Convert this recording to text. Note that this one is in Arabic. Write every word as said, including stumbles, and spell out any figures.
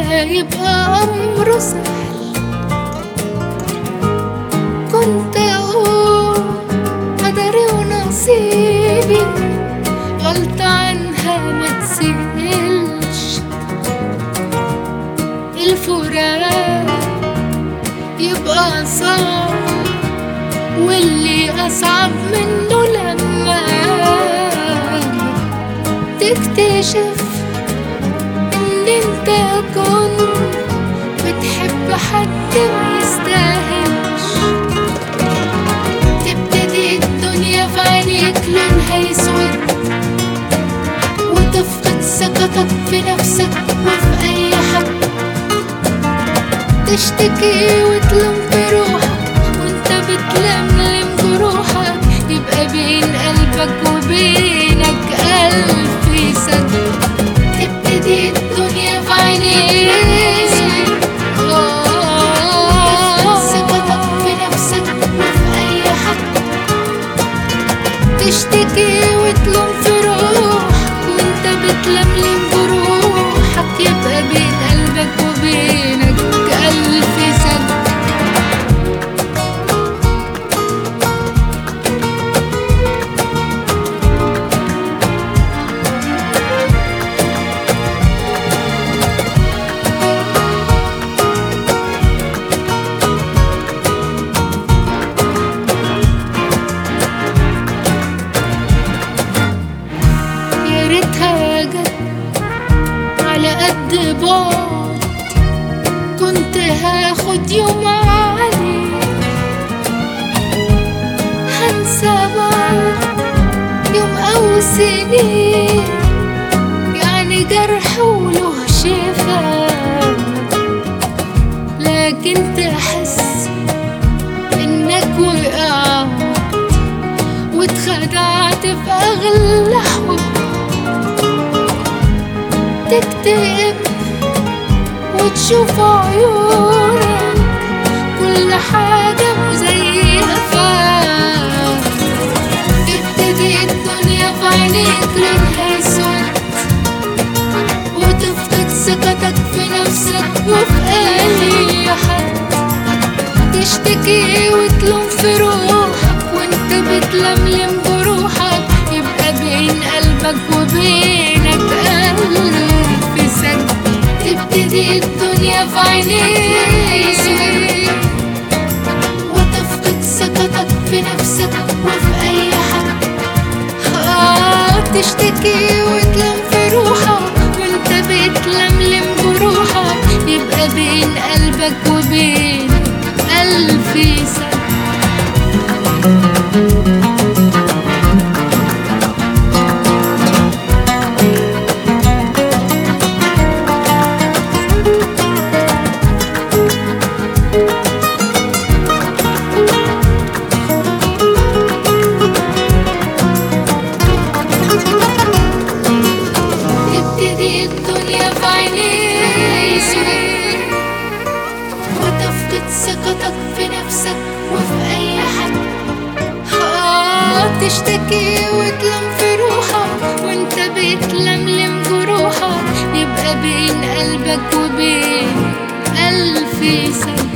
يبقى أمره سهل. كنت أقول قدري ونصيبي، غلطة عنها ما تسهلش. الفراق يبقى صعب، واللي أصعب منه لما تكتشف إن انت كنت بتحب حد ما يستاهلش. تبتدي الدنيا في عينيك لونها يسود، وتفقد ثقتك في نفسك وفي أي حد. تشتكي وتلوم في روحك وانت بتلملم جروحك، يبقى بين قلبك وبينك ألف سد. تبتدي الدنيا في عينيك، تفقد ثقتك في نفسك وفي أي حد. تشتكي وتلوم في روحك وانت بتلملم جروحك، يبقى بين قلبك وبينك ألف سد. يا ريتها جت على قد بعد، كنت هاخد يوم عليك. هنسى بعد يوم أو سنين، يعني جرح وله شفا. لكن تحس إنك وقعت واتخدعت في أغلى حب. تكتئب وتشوف عيونك كل حاجة مزيفة. تبتدي الدنيا في عينيك لونها يسود، وتفقد ثقتك في نفسك وفي أي حد. تشتكي وتلوم في روحك وانت بتلملم جروحك، يبقى بين قلبك وبينك ألف سد. تبتدي الدنيا في عينيك، وتفقد ثقتك في نفسك وفي أي حد. آه تشتكي وتلوم في روحك وانت بتلملم جروحك، يبقى بين قلبك وبين ألف سد. تبتدي الدنيا في عينيك، وتفقد ثقتك في نفسك وفي أي حد. آه تشتكي وتلوم في روحك وانت بتلملم جروحك، يبقى بين قلبك وبين ألف سد.